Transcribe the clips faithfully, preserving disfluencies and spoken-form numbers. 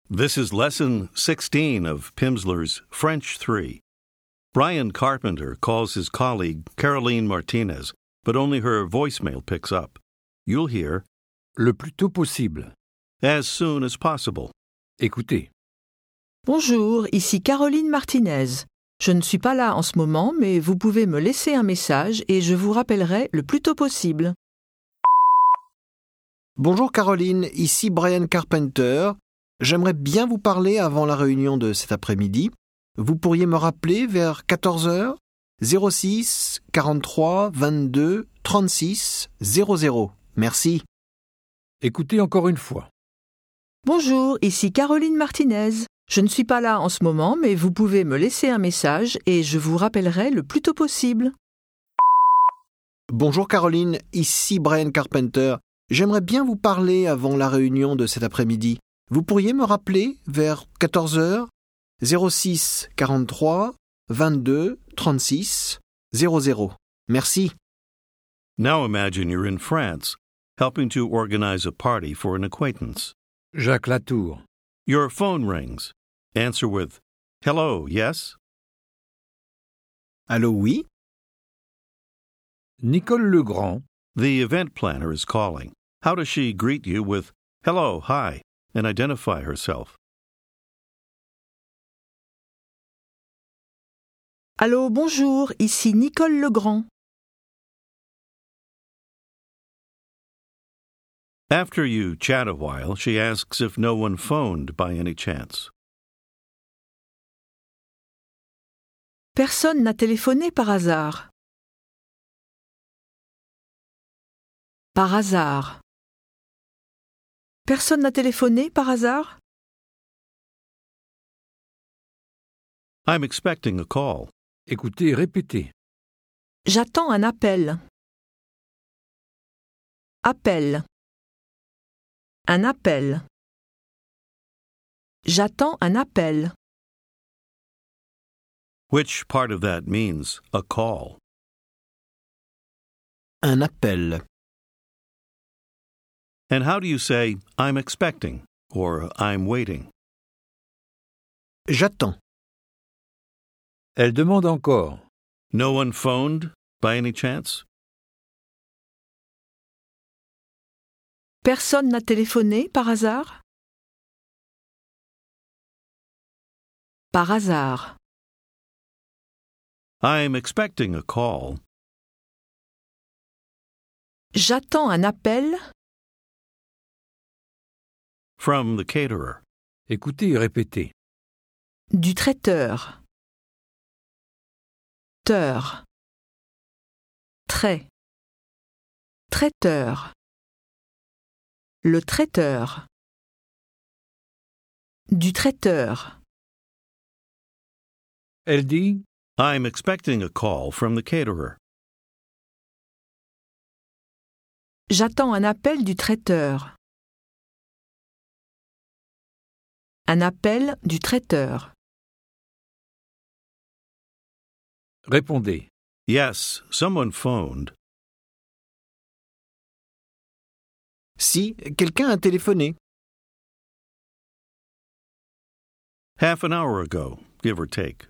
This is lesson sixteen of Pimsleur's French three. Brian Carpenter calls his colleague Caroline Martinez, but only her voicemail picks up. You'll hear Le plus tôt possible. as soon as possible. Écoutez. Bonjour, ici Caroline Martinez. Je ne suis pas là en ce moment, mais vous pouvez me laisser un message et je vous rappellerai le plus tôt possible. Bonjour Caroline, ici Brian Carpenter. J'aimerais bien vous parler avant la réunion de cet après-midi. Vous pourriez me rappeler vers quatorze heures zéro six quarante-trois vingt-deux trente-six zéro zéro. Merci. Écoutez encore une fois. Bonjour, ici Caroline Martinez. Je ne suis pas là en ce moment, mais vous pouvez me laisser un message et je vous rappellerai le plus tôt possible. Bonjour Caroline, ici Brian Carpenter. J'aimerais bien vous parler avant la réunion de cet après-midi. Vous pourriez me rappeler vers quatorze heures zéro six quarante-trois vingt-deux trente-six zéro zéro. Merci. Now imagine you're in France, helping to organize a party for an acquaintance. Jacques Latour. Your phone rings. Answer with, "Hello, yes?" Allô, oui? Nicole Legrand. The event planner is calling. How does she greet you with, "Hello, hi," and identify herself? Allô, bonjour, ici Nicole Legrand. After you chat a while, she asks if no one phoned by any chance. Personne n'a téléphoné par hasard. Par hasard. Personne n'a téléphoné par hasard? I'm expecting a call. Écoutez et répétez. J'attends un appel. Appel. Un appel. J'attends un appel. Which part of that means a call? Un appel. And how do you say, "I'm expecting" or "I'm waiting"? J'attends. Elle demande encore. No one phoned by any chance? Personne n'a téléphoné par hasard? Par hasard. I'm expecting a call. J'attends un appel From the caterer. Écoutez et répétez. du traiteur. Teur. Trait. Traiteur. Le traiteur. Du traiteur. Elle dit. I'm expecting a call from the caterer. J'attends un appel du traiteur. Un appel du traiteur. Répondez. Yes, someone phoned. Si, quelqu'un a téléphoné. Half an hour ago, give or take.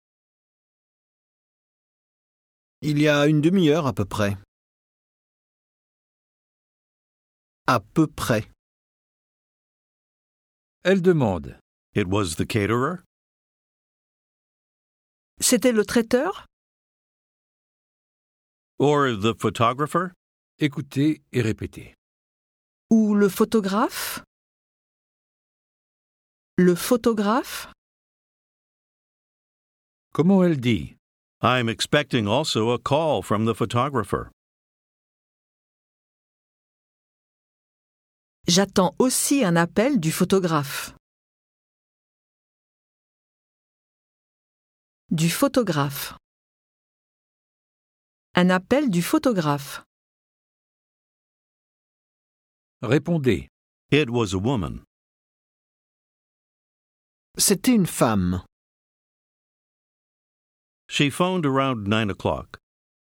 Il y a une demi-heure à peu près. À peu près. Elle demande. It was the caterer? C'était le traiteur? Or the photographer? Écoutez et répétez. Ou le photographe? Le photographe? Comment elle dit? I'm expecting also a call from the photographer. J'attends aussi un appel du photographe. Du photographe. Un appel du photographe. Répondez. It was a woman. C'était une femme. She phoned around nine o'clock.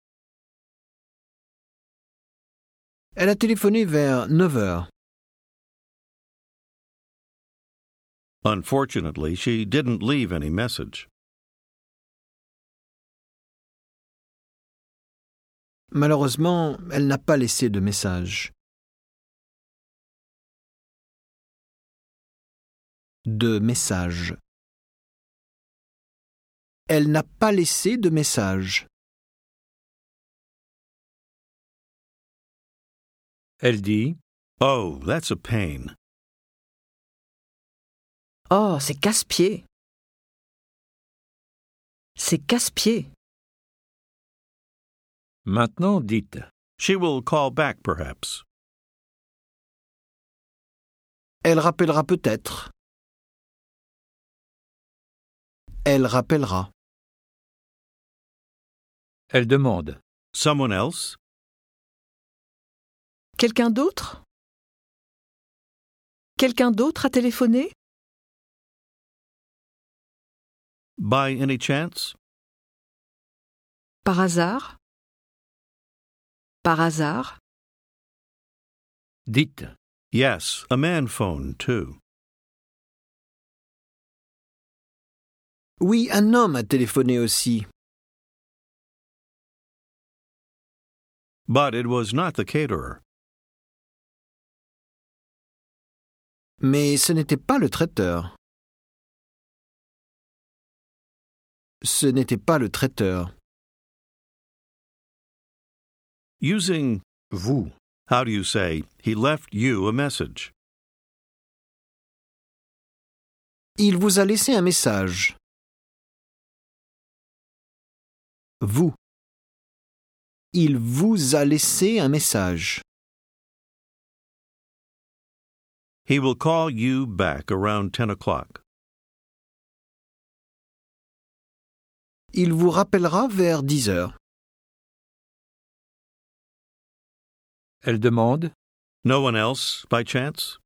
Elle a téléphoné vers neuf heures. Unfortunately, she didn't leave any message. Malheureusement, elle n'a pas laissé de message. De message. Elle n'a pas laissé de message. Elle dit Oh, that's a pain. Oh, c'est casse-pied. C'est casse-pied. Maintenant, dites She will call back, perhaps. Elle rappellera peut-être. Elle rappellera. Elle demande Someone else? Quelqu'un d'autre? Quelqu'un d'autre a téléphoné? By any chance? Par hasard? Par hasard? Dites Yes, a man phoned, too. Oui, un homme a téléphoné aussi. But it was not the caterer. Mais ce n'était pas le traiteur. Ce n'était pas le traiteur. Using vous. how do you say, he left you a message? Il vous a laissé un message. Vous. Il vous a laissé un message. He will call you back around ten o'clock. Il vous rappellera vers dix heures. Elle demande No one else, by chance?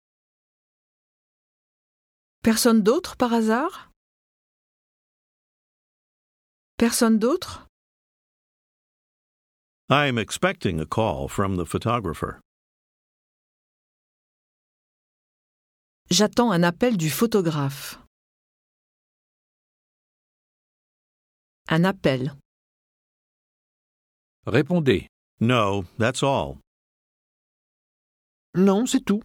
Personne d'autre par hasard? Personne d'autre? I'm expecting a call from the photographer. J'attends un appel du photographe. Un appel. Répondez No, that's all. Non, c'est tout.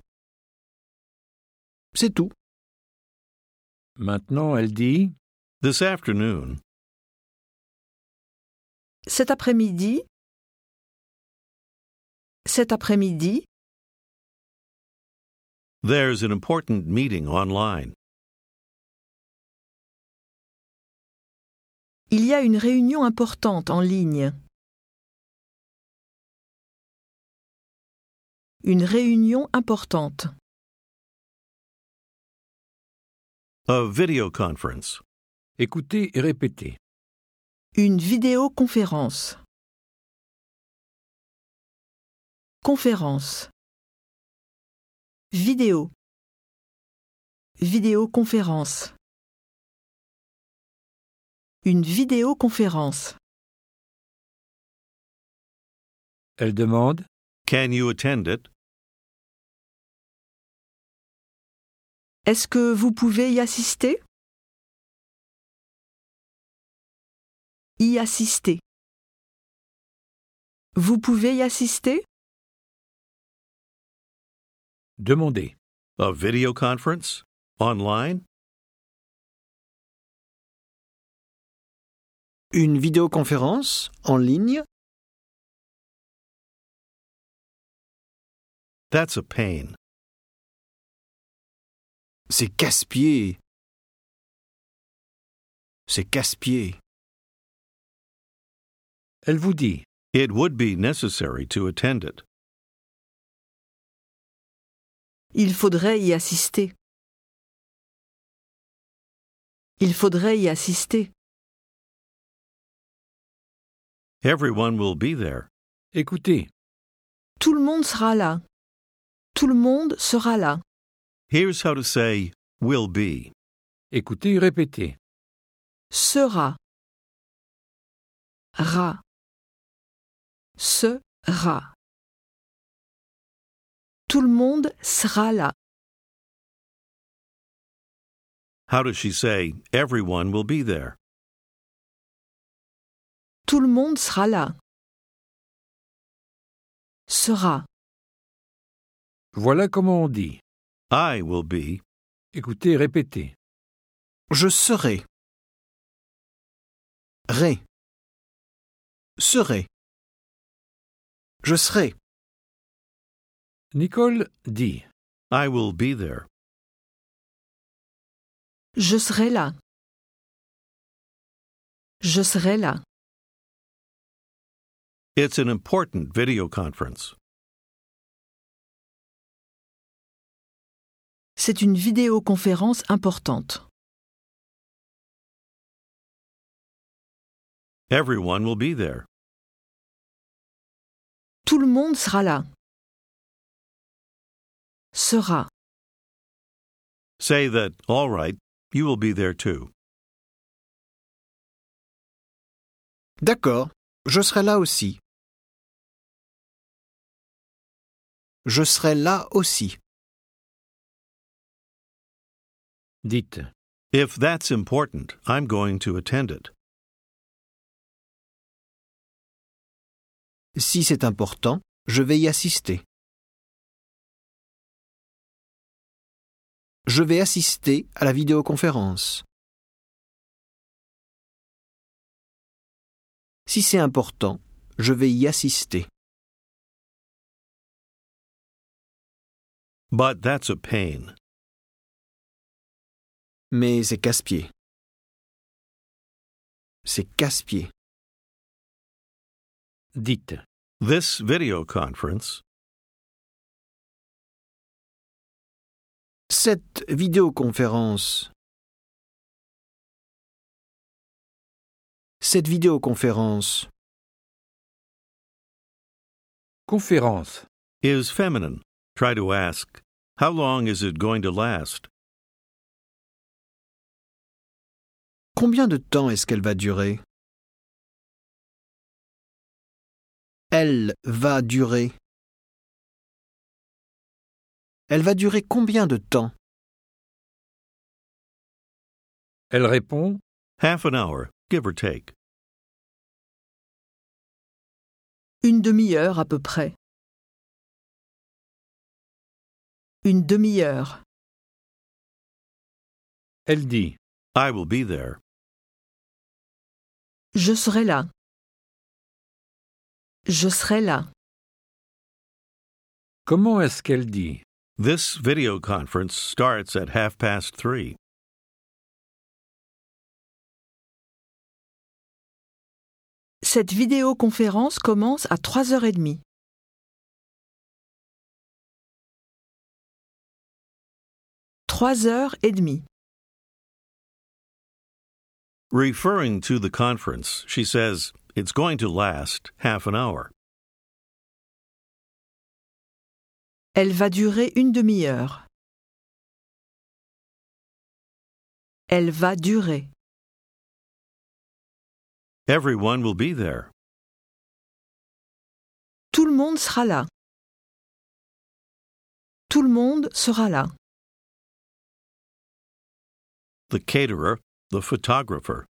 C'est tout. Maintenant, elle dit This afternoon, Cet après-midi? Cet après-midi? there's an important meeting online. Il y a une réunion importante en ligne. Une réunion importante. A video conference. écoutez et répétez. Une vidéoconférence. Conférence. Vidéo. Vidéoconférence. Une vidéoconférence. Elle demande Can you attend it? Est-ce que vous pouvez y assister? Y assister. Vous pouvez y assister? Demandez. A video conference? Online? Une vidéoconférence en ligne? That's a pain. C'est casse-pied. C'est casse-pied. Elle vous dit It would be necessary to attend it. Il faudrait y assister. Il faudrait y assister. Everyone will be there. écoutez. Tout le monde sera là. Tout le monde sera là. Here's how to say will be. Écoutez et répétez. Sera. Ra. Sera. Tout le monde sera là. How does she say, everyone will be there? Tout le monde sera là. Sera. Voilà comment on dit. I will be. Écoutez, répétez. Je serai. Ré. Serai. Je serai. Nicole dit. I will be there. Je serai là. Je serai là. It's an important video conference. C'est une vidéoconférence importante. Everyone will be there. Tout le monde sera là. Sera. Say that, all right, you will be there too. D'accord, je serai là aussi. Je serai là aussi. Dites. If that's important, I'm going to attend it. Si c'est important, je vais y assister. Je vais assister à la vidéoconférence. Si c'est important, je vais y assister. But that's a pain. Mais c'est casse-pied. C'est casse-pied. Dites. This video conference Cette vidéoconférence. Cette vidéoconférence. Conférence. is feminine. Try to ask, how long is it going to last? Combien de temps est-ce qu'elle va durer? Elle va durer. Elle va durer combien de temps? Elle répond. Half an hour, give or take. Une demi-heure à peu près. Une demi-heure. Elle dit. I will be there. Je serai là. Je serai là. Comment est-ce qu'elle dit? This video conference starts at half past three. Cette vidéoconférence commence à trois heures trente. Trois heures et demie. Referring to the conference, she says, it's going to last half an hour. Elle va durer une demi-heure. Elle va durer. Everyone will be there. Tout le monde sera là. Tout le monde sera là. The caterer, the photographer.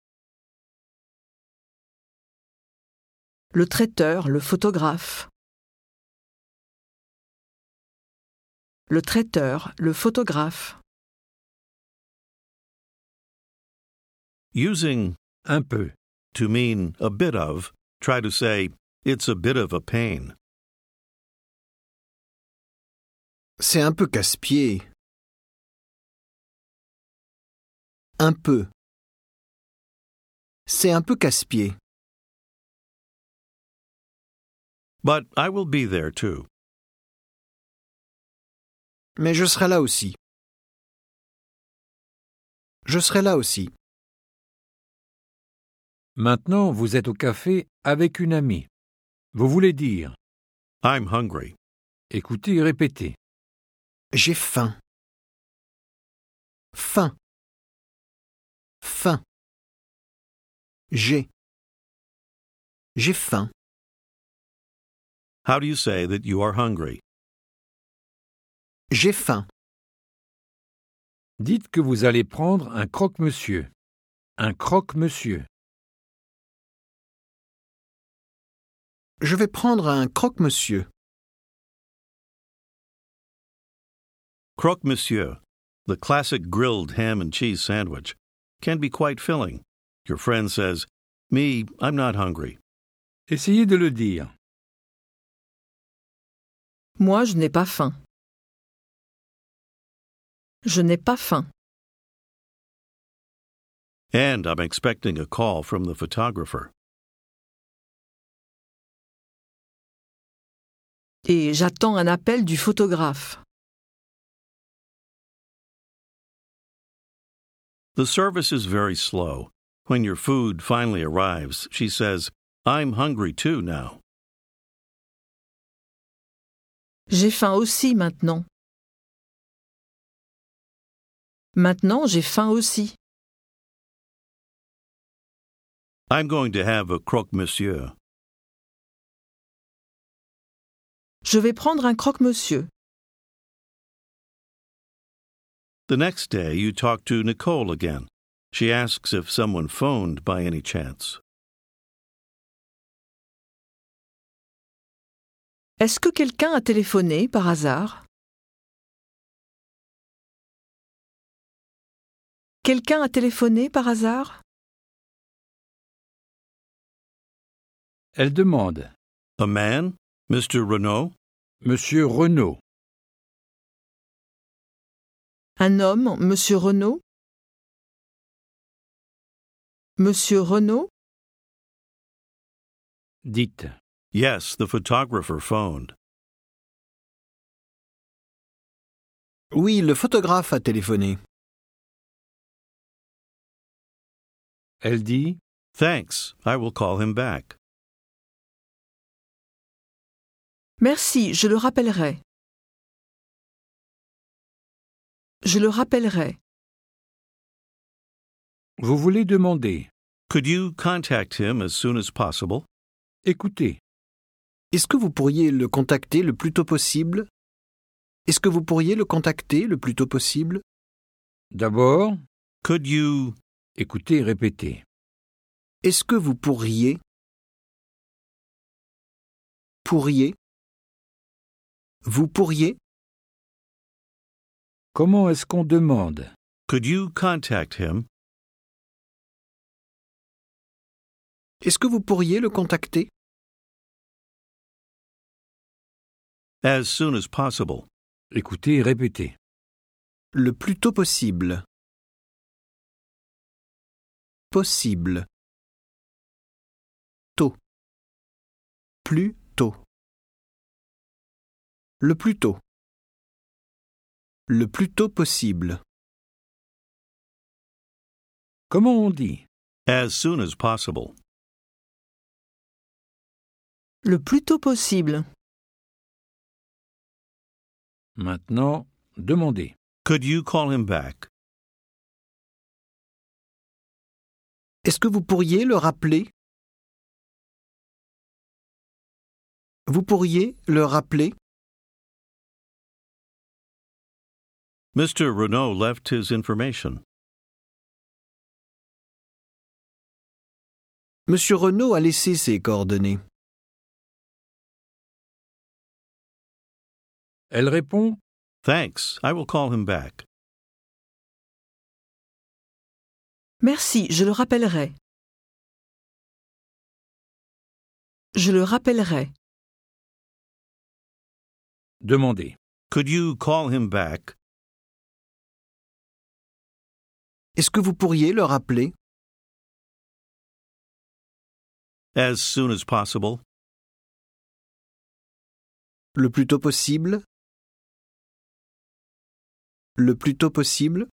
Le traiteur, le photographe. Le traiteur, le photographe. Using Un peu. to mean a bit of, try to say, it's a bit of a pain. C'est un peu casse-pied. Un peu. C'est un peu casse-pied. But I will be there too. Mais je serai là aussi. Je serai là aussi. Maintenant, vous êtes au café avec une amie. Vous voulez dire. I'm hungry. Écoutez et répétez. J'ai faim. Faim. Faim. J'ai. J'ai faim. How do you say that you are hungry? J'ai faim. Dites que vous allez prendre un croque-monsieur. Un croque-monsieur. Je vais prendre un croque-monsieur. Croque-monsieur, the classic grilled ham and cheese sandwich, can be quite filling. Your friend says, "Me, I'm not hungry." Essayez de le dire. Moi, je n'ai pas faim. Je n'ai pas faim. And I'm expecting a call from the photographer. Et j'attends un appel du photographe. The service is very slow. When your food finally arrives, she says, "I'm hungry too now." J'ai faim aussi maintenant. Maintenant, j'ai faim aussi. I'm going to have a croque-monsieur. Je vais prendre un croque-monsieur. The next day, you talk to Nicole again. She asks if someone phoned by any chance. Est-ce que quelqu'un a téléphoné par hasard? Quelqu'un a téléphoné par hasard? Elle demande. A man? Mister Renault? Monsieur Renaud. Un homme, Monsieur Renaud? Monsieur Renaud? Dites. Yes, the photographer phoned. Oui, le photographe a téléphoné. Elle dit. Thanks, I will call him back. Merci, je le rappellerai. Je le rappellerai. Vous voulez demander. Could you contact him as soon as possible? Écoutez. Est-ce que vous pourriez le contacter le plus tôt possible? Est-ce que vous pourriez le contacter le plus tôt possible? D'abord. Could you... Écoutez et répétez. Est-ce que vous pourriez? Pourriez? Vous pourriez? Comment est-ce qu'on demande? Could you contact him? Est-ce que vous pourriez le contacter? As soon as possible. Écoutez et répétez. Le plus tôt possible. Possible. Tôt. Plus tôt. Le plus tôt. Le plus tôt possible. Comment on dit? As soon as possible. Le plus tôt possible. Maintenant, demandez. Could you call him back? Est-ce que vous pourriez le rappeler? Vous pourriez le rappeler? Mister Renault left his information. Monsieur Renaud a laissé ses coordonnées. Elle répond. Thanks, I will call him back. Merci, je le rappellerai. Je le rappellerai. Demandez. Could you call him back? Est-ce que vous pourriez le rappeler? As soon as possible. Le plus tôt possible? Le plus tôt possible?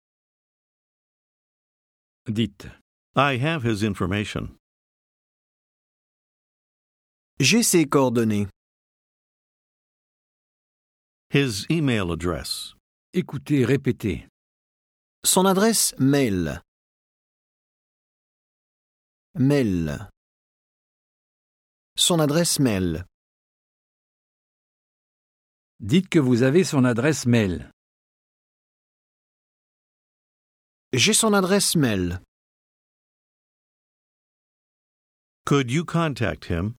Dites. I have his information. J'ai ses coordonnées. His email address. Écoutez et répétez. Son adresse mail. Mail. Son adresse mail. Dites que vous avez son adresse mail. J'ai son adresse mail. Could you contact him?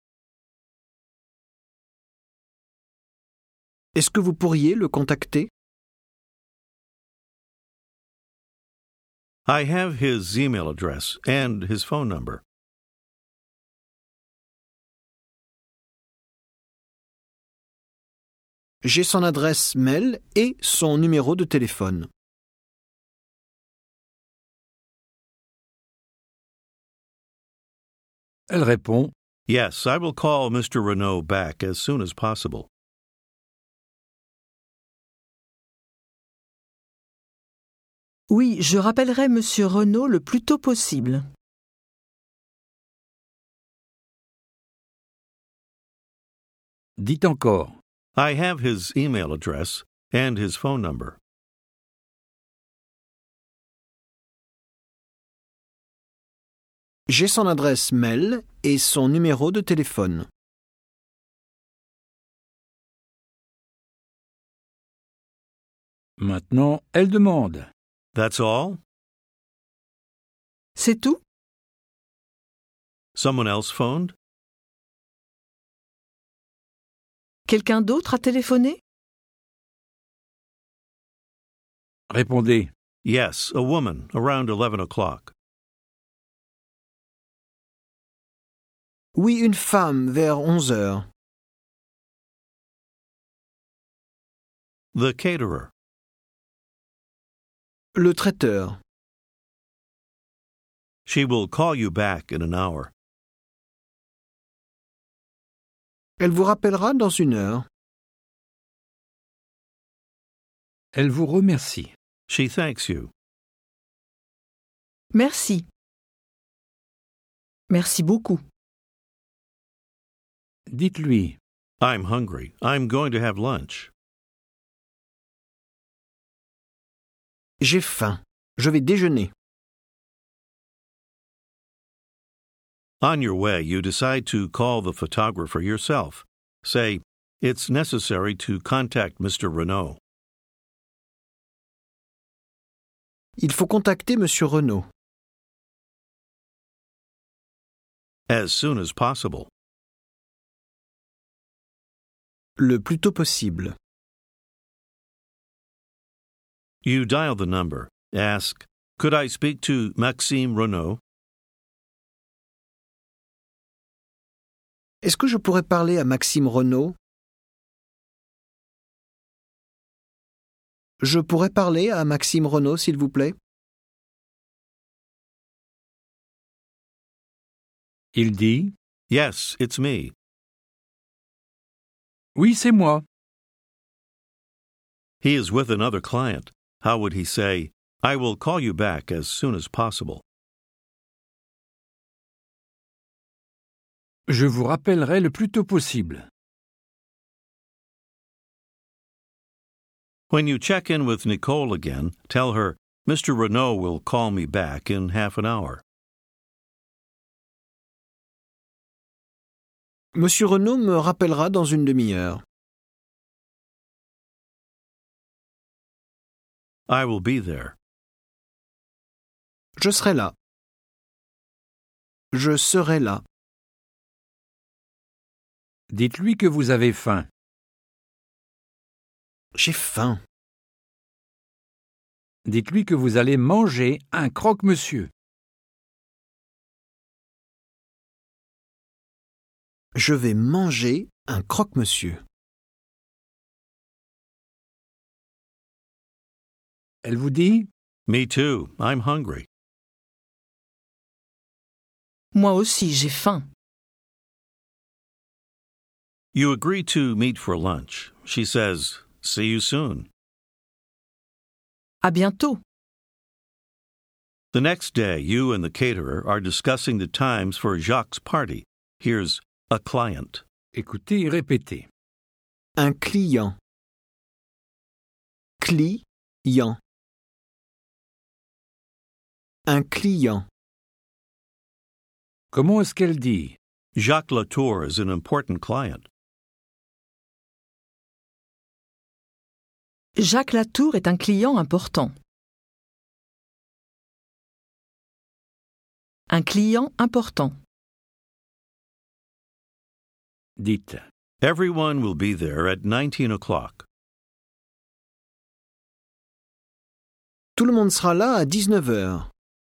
Est-ce que vous pourriez le contacter? I have his email address and his phone number. J'ai son adresse mail et son numéro de téléphone. Elle répond Yes, I will call Mister Renault back as soon as possible. Oui, je rappellerai Monsieur Renault le plus tôt possible. Dites encore I have his email address and his phone number. J'ai son adresse mail et son numéro de téléphone. Maintenant, elle demande That's all? C'est tout? Someone else phoned? Quelqu'un d'autre a téléphoné? Répondez Yes, a woman, around eleven o'clock. Oui, une femme, vers onze heures. The caterer. Le traiteur. She will call you back in an hour. Elle vous rappellera dans une heure. Elle vous remercie. She thanks you. Merci. Merci beaucoup. Dites-lui I'm hungry. I'm going to have lunch. J'ai faim. Je vais déjeuner. On your way, you decide to call the photographer yourself. Say, it's necessary to contact Mister Renault. Il faut contacter Monsieur Renault. As soon as possible. Le plus tôt possible. You dial the number. Ask, could I speak to Maxime Renault? Est-ce que je pourrais parler à Maxime Renault? Je pourrais parler à Maxime Renault, s'il vous plaît? Il dit Yes, it's me. Oui, c'est moi. He is with another client. How would he say, I will call you back as soon as possible? Je vous rappellerai le plus tôt possible. When you check in with Nicole again, tell her, Mister Renault will call me back in half an hour. Monsieur Renault me rappellera dans une demi-heure. I will be there. Je serai là. Je serai là. Dites-lui que vous avez faim. J'ai faim. Dites-lui que vous allez manger un croque-monsieur. Je vais manger un croque-monsieur. Elle vous dit Me too. I'm hungry. Moi aussi, j'ai faim. You agree to meet for lunch. She says, see you soon. À bientôt. The next day, you and the caterer are discussing the times for Jacques' party. Here's a client. Écoutez et répétez. Un client. Client. Un client. Comment est-ce qu'elle dit Jacques Latour is an important client. Jacques Latour est un client important. un client important. Dites. Everyone will be there at nineteen o'clock. Tout le monde sera là à dix-neuf heures.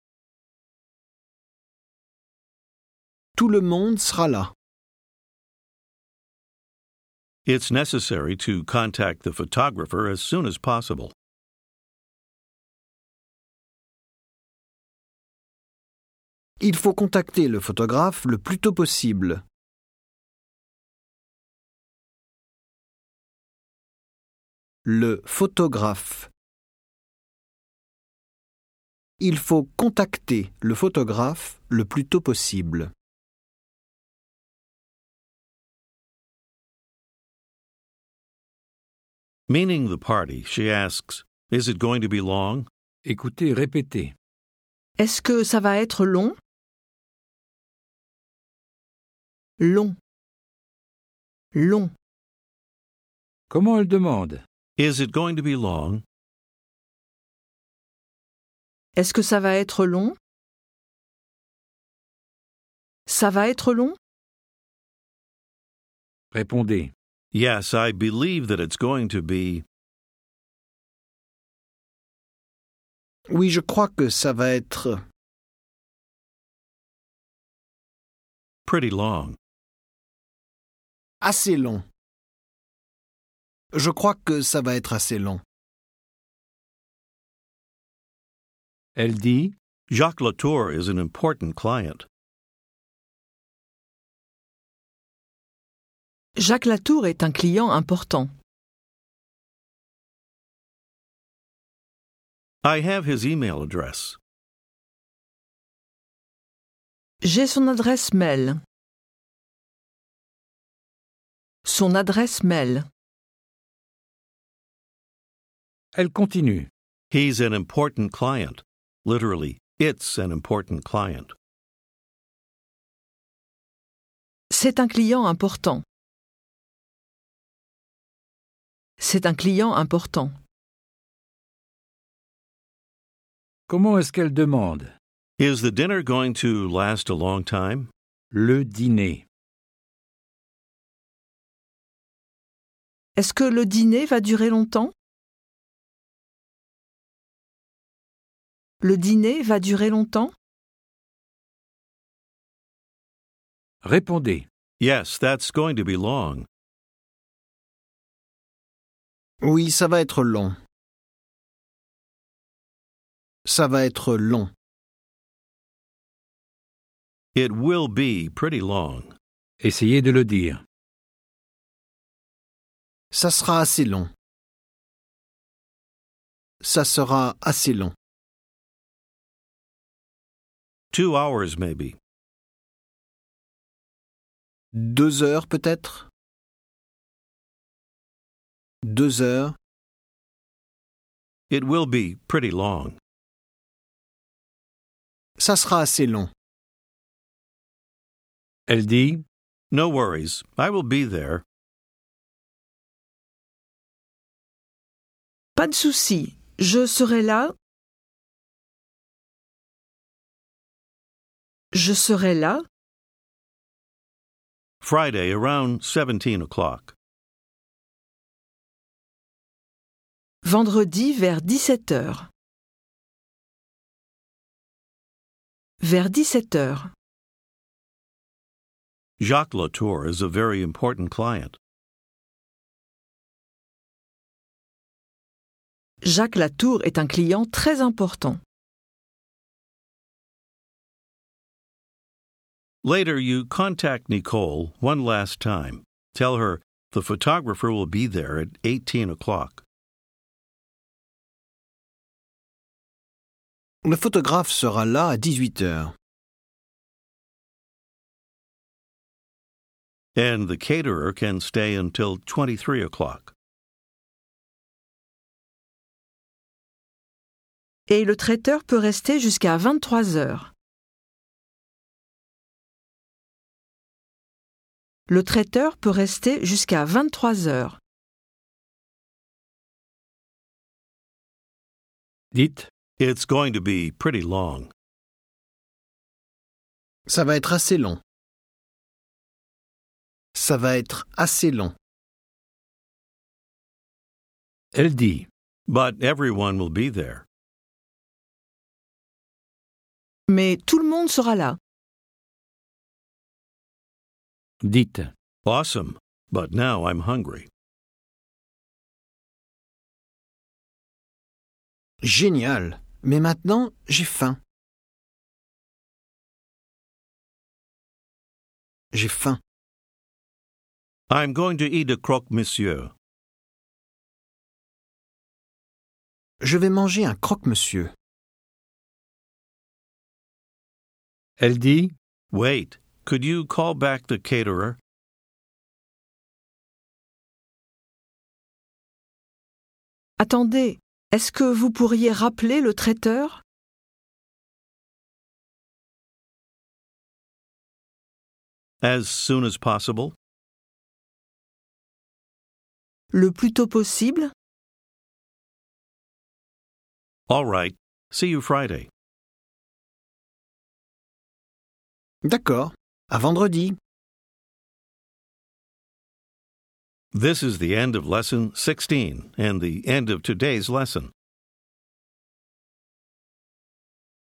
Tout le monde sera là. It's necessary to contact the photographer as soon as possible. Il faut contacter le photographe le plus tôt possible. Le photographe. Il faut contacter le photographe le plus tôt possible. Meaning the party, she asks, "Is it going to be long?" Écoutez, répétez. Est-ce que ça va être long? Long. Long. Comment elle demande? Is it going to be long? Est-ce que ça va être long? Ça va être long? Répondez. Yes, I believe that it's going to be. Oui, je crois que ça va être Pretty long. assez long. Je crois que ça va être assez long. Elle dit. Jacques Latour is an important client. Jacques Latour est un client important. I have his email address. J'ai son adresse mail. Son adresse mail. Elle continue. He's an important client. Literally, it's an important client. C'est un client important. C'est un client important. Comment est-ce qu'elle demande? Is the dinner going to last a long time? Le dîner. Est-ce que le dîner va durer longtemps? Le dîner va durer longtemps? Répondez. Yes, that's going to be long. Oui, ça va être long. Ça va être long. It will be pretty long. Essayez de le dire. Ça sera assez long. Ça sera assez long. Two hours, maybe. Deux heures peut-être? Deux heures. It will be pretty long. Ça sera assez long. Elle dit. No worries, I will be there. Pas de souci, je serai là. Je serai là. Friday around seventeen o'clock. Vendredi vers dix-sept heures. Vers dix-sept heures. Jacques Latour is a very important client. Jacques Latour est un client très important. Later, you contact Nicole one last time. Tell her the photographer will be there at eighteen o'clock. Le photographe sera là à dix-huit heures. And the caterer can stay until twenty-three o'clock. Et le traiteur peut rester jusqu'à vingt-trois heures. Le traiteur peut rester jusqu'à vingt-trois heures. Dites. It's going to be pretty long. Ça va être assez long. Ça va être assez long. Elle dit. But everyone will be there. Mais tout le monde sera là. Dites. Awesome. But now I'm hungry. Génial. Mais maintenant, j'ai faim. J'ai faim. I'm going to eat a croque-monsieur. Je vais manger un croque-monsieur. Elle dit. Wait, could you call back the caterer? Attendez, est-ce que vous pourriez rappeler le traiteur? As soon as possible? Le plus tôt possible? All right. See you Friday. D'accord. À vendredi. This is the end of lesson sixteen and the end of today's lesson.